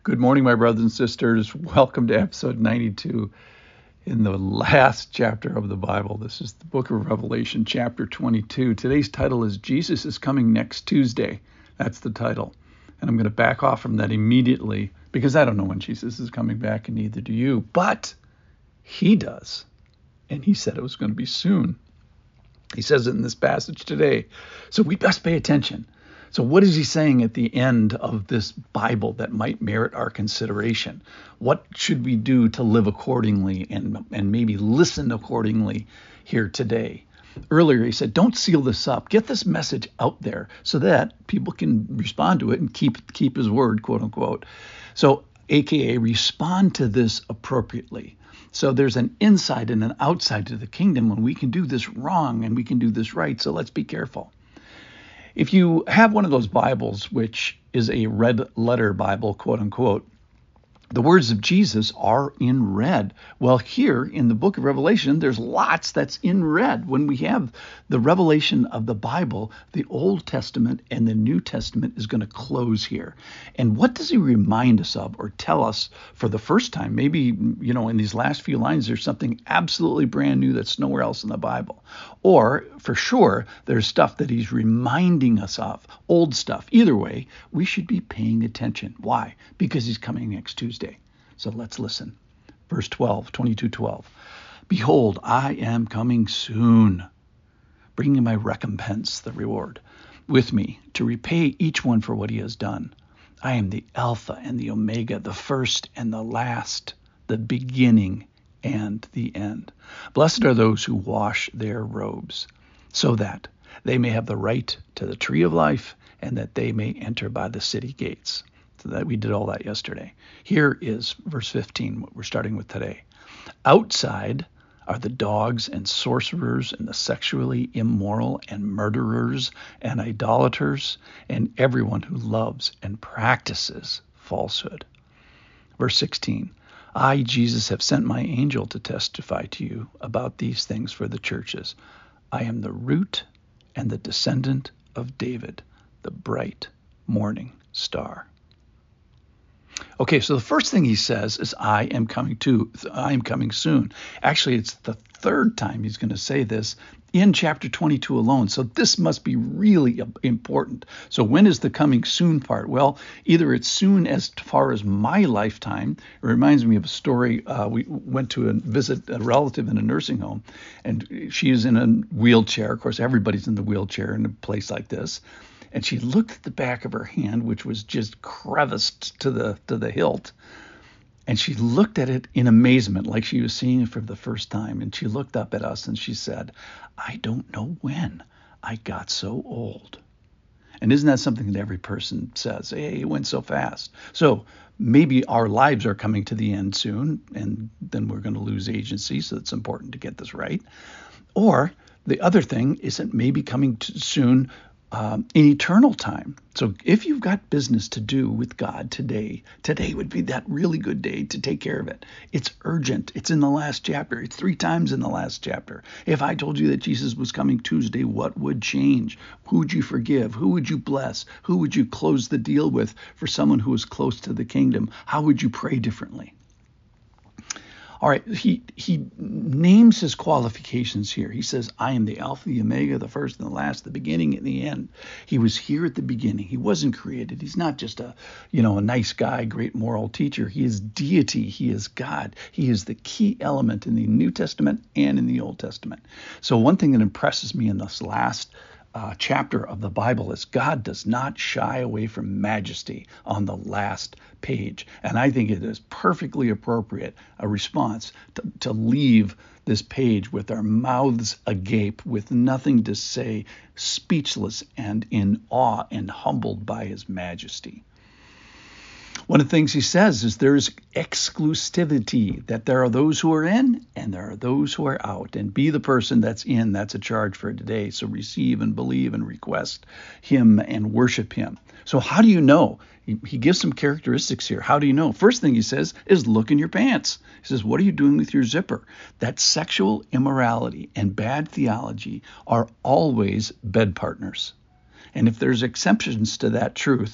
Good morning, my brothers and sisters. Welcome to episode 92 in the last chapter of the Bible. This is the book of Revelation, chapter 22. Today's title is Jesus is Coming Next Tuesday. That's the title. And I'm going to back off from that immediately because I don't know when Jesus is coming back, and neither do you. But he does. And he said it was going to be soon. He says it in this passage today. So we best pay attention. So what is he saying at the end of this Bible that might merit our consideration? What should we do to live accordingly and maybe listen accordingly here today? Earlier he said, don't seal this up. Get this message out there so that people can respond to it and keep his word, quote unquote. So AKA respond to this appropriately. So there's an inside and an outside to the kingdom when we can do this wrong and we can do this right. So let's be careful. If you have one of those Bibles, which is a red letter Bible, quote unquote, the words of Jesus are in red. Well, here in the book of Revelation, there's lots that's in red. When we have the revelation of the Bible, the Old Testament and the New Testament is going to close here. And what does he remind us of or tell us for the first time? Maybe, in these last few lines, there's something absolutely brand new that's nowhere else in the Bible. Or for sure, there's stuff that he's reminding us of, old stuff. Either way, we should be paying attention. Why? Because he's coming next Tuesday. So let's listen. Verse 12, 22:12. Behold, I am coming soon, bringing my recompense, the reward, with me to repay each one for what he has done. I am the Alpha and the Omega, the first and the last, the beginning and the end. Blessed are those who wash their robes, so that they may have the right to the tree of life and that they may enter by the city gates. So that we did all that yesterday. Here is verse 15, what we're starting with today. Outside are the dogs and sorcerers and the sexually immoral and murderers and idolaters and everyone who loves and practices falsehood. Verse 16. I, Jesus, have sent my angel to testify to you about these things for the churches. I am the root and the descendant of David, the bright morning star. Okay, so the first thing he says is, I am coming soon. Actually, it's the third time he's going to say this in chapter 22 alone. So this must be really important. So when is the coming soon part? Well, either it's soon as far as my lifetime. It reminds me of a story. We went to visit a relative in a nursing home, and she is in a wheelchair. Of course, everybody's in the wheelchair in a place like this. And she looked at the back of her hand, which was just creviced to the hilt. And she looked at it in amazement, like she was seeing it for the first time. And she looked up at us and she said, I don't know when I got so old. And isn't that something that every person says? Hey, it went so fast. So maybe our lives are coming to the end soon, and then we're going to lose agency. So it's important to get this right. Or the other thing is it may be coming soon in eternal time. So if you've got business to do with God today would be that really good day to take care of it. It's urgent. It's in the last chapter. It's 3 times in the last chapter. If I told you that Jesus was coming Tuesday, what would change? Who would you forgive? Who would you bless? Who would you close the deal with for someone who is close to the kingdom? How would you pray differently? All right, he names his qualifications here. He says, I am the Alpha, the Omega, the first and the last, the beginning and the end. He was here at the beginning. He wasn't created. He's not just a nice guy, great moral teacher. He is deity. He is God. He is the key element in the New Testament and in the Old Testament. So one thing that impresses me in this last chapter of the Bible is God does not shy away from majesty on the last page. And I think it is perfectly appropriate, a response to leave this page with our mouths agape, with nothing to say, speechless and in awe and humbled by his majesty. One of the things he says is there's exclusivity, that there are those who are in and there are those who are out. And be the person that's in. That's a charge for today. So receive and believe and request him and worship him. So how do you know? He gives some characteristics here. How do you know? First thing he says is look in your pants. He says, what are you doing with your zipper? That sexual immorality and bad theology are always bed partners. And if there's exceptions to that truth,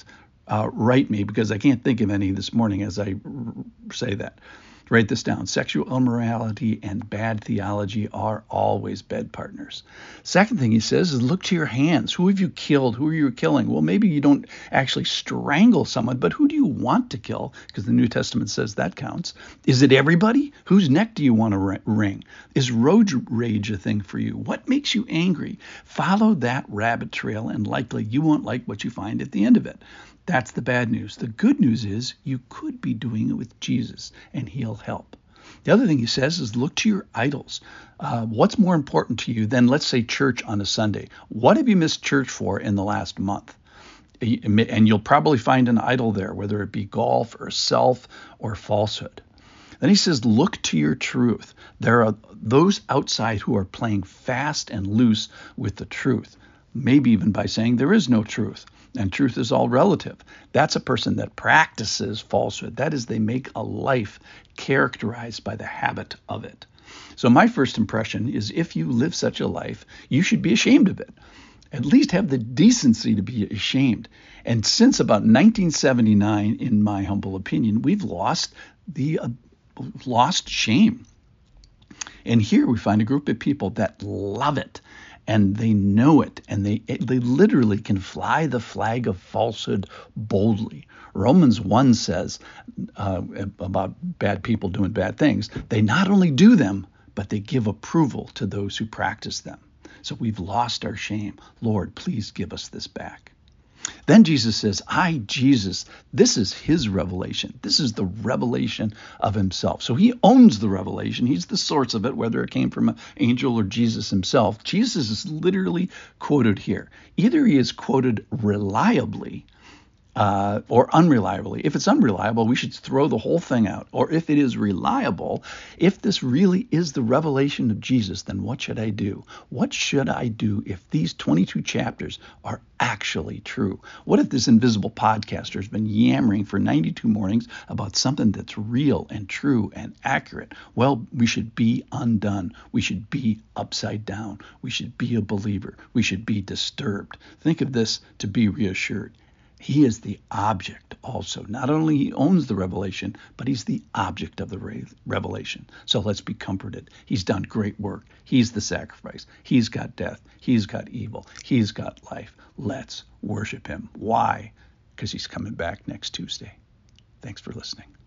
write me, because I can't think of any this morning as I say that. Write this down. Sexual immorality and bad theology are always bed partners. Second thing he says is look to your hands. Who have you killed? Who are you killing? Well, maybe you don't actually strangle someone, but who do you want to kill? Because the New Testament says that counts. Is it everybody? Whose neck do you want to wring? Is road rage a thing for you? What makes you angry? Follow that rabbit trail, and likely you won't like what you find at the end of it. That's the bad news. The good news is you could be doing it with Jesus, and he'll help. The other thing he says is look to your idols. What's more important to you than, let's say, church on a Sunday? What have you missed church for in the last month? And you'll probably find an idol there, whether it be golf or self or falsehood. Then he says, look to your truth. There are those outside who are playing fast and loose with the truth, maybe even by saying there is no truth. And truth is all relative. That's a person that practices falsehood. That is, they make a life characterized by the habit of it. So my first impression is if you live such a life, you should be ashamed of it. At least have the decency to be ashamed. And since about 1979, in my humble opinion, we've lost shame. And here we find a group of people that love it. And they know it, and they literally can fly the flag of falsehood boldly. Romans 1 says about bad people doing bad things, they not only do them, but they give approval to those who practice them. So we've lost our shame. Lord, please give us this back. Then Jesus says, Jesus, this is his revelation. This is the revelation of himself. So he owns the revelation. He's the source of it, whether it came from an angel or Jesus himself. Jesus is literally quoted here. Either he is quoted reliably or unreliably. If it's unreliable, we should throw the whole thing out. Or if it is reliable, if this really is the revelation of Jesus, then what should I do? What should I do if these 22 chapters are actually true? What if this invisible podcaster has been yammering for 92 mornings about something that's real and true and accurate? Well, we should be undone. We should be upside down. We should be a believer. We should be disturbed. Think of this to be reassured. He is the object also. Not only he owns the revelation, but he's the object of the revelation. So let's be comforted. He's done great work. He's the sacrifice. He's got death. He's got evil. He's got life. Let's worship him. Why? Because he's coming back next Tuesday. Thanks for listening.